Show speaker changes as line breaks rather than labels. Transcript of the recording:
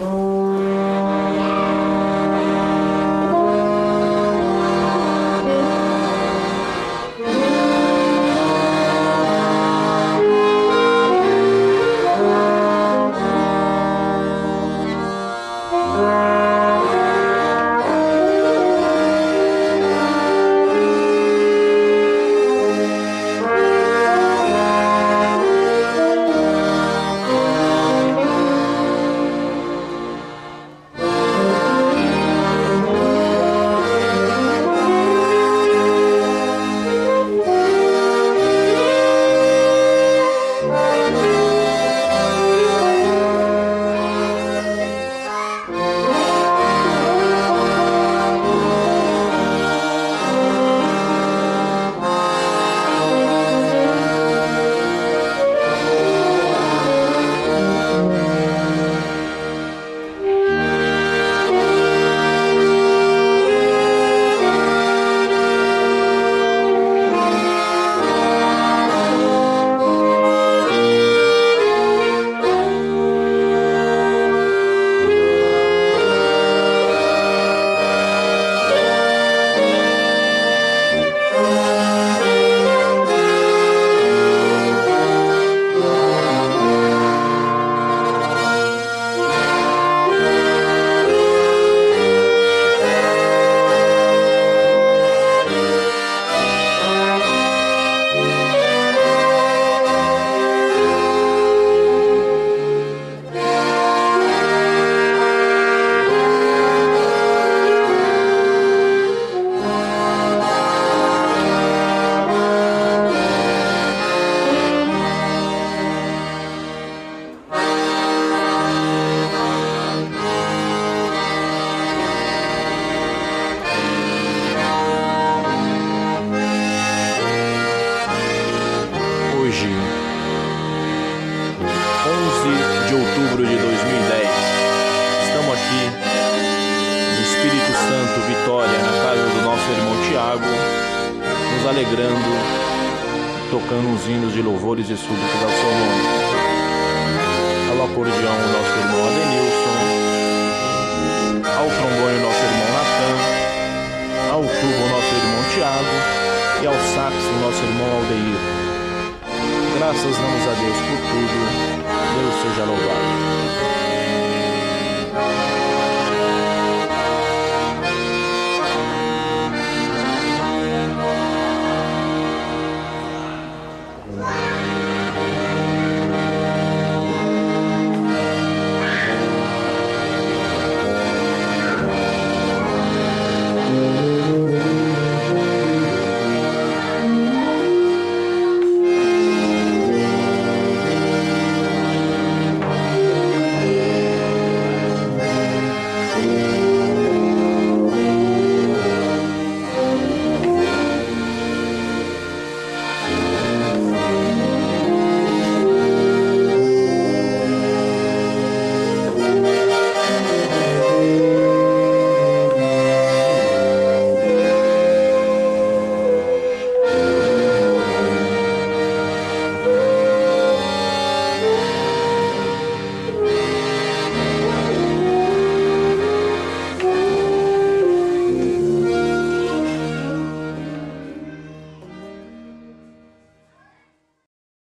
tocando uns hinos de louvores e súplicas ao seu nome. Ao acordeão, o nosso irmão Adenilson. Ao trombone, o nosso irmão Natan. Ao tubo, o nosso irmão Tiago. E ao sax, o nosso irmão Aldeir. Graças damos a Deus por tudo. Deus seja louvado.